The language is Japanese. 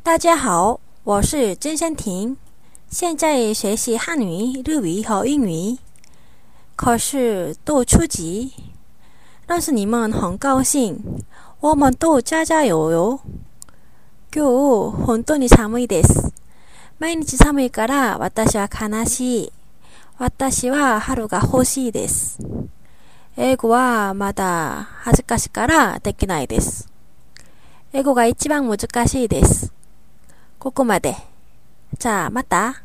大家好，我是曾先婷，现在学习汉语、日语和英语，可是都初级，认识你们很高兴，我们都加加油油。今日本当に寒いです。毎日寒いから私は悲しい。私は春が欲しいです。英語はまだ恥ずかしいからできないです。英語が一番難しいです。ここまで。じゃあまた。